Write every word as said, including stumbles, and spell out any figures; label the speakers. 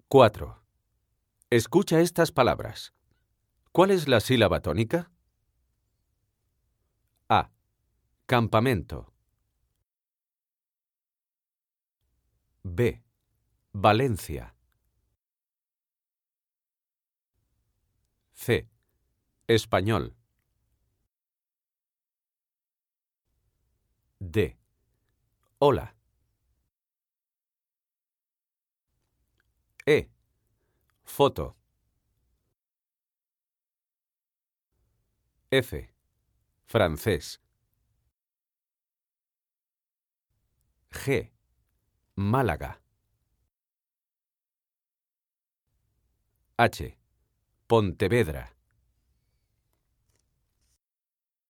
Speaker 1: cuatro. Escucha estas palabras. ¿Cuál es la sílaba tónica? A. Campamento. B. Valencia. C. Español. D. Hola. E. Foto. F. Francés. G. Málaga. H. Pontevedra.